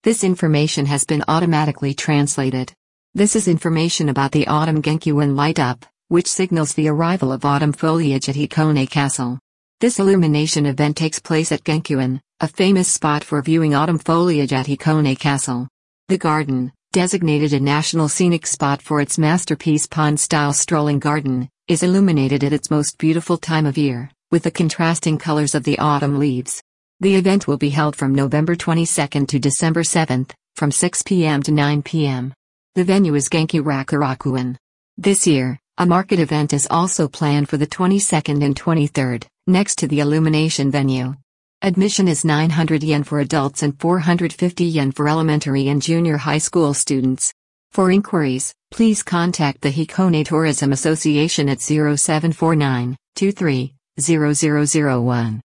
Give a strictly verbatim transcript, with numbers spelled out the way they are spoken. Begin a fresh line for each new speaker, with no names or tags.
This information has been automatically translated. This is information about the autumn Genkyoin light up, which signals the arrival of autumn foliage at Hikone Castle. This illumination event takes place at Genkyoin, a famous spot for viewing autumn foliage at Hikone Castle. The garden, designated a national scenic spot for its masterpiece pond-style strolling garden, is illuminated at its most beautiful time of year, with the contrasting colors of the autumn leaves. The event will be held from November twenty-second to December seventh, from six p m to nine p m The venue is Genki Rakurakuin. This year, a market event is also planned for the twenty-second and twenty-third, next to the illumination venue. Admission is nine hundred yen for adults and four hundred fifty yen for elementary and junior high school students. For inquiries, please contact the Hikone Tourism Association at zero seven four nine, two three, zero zero zero one.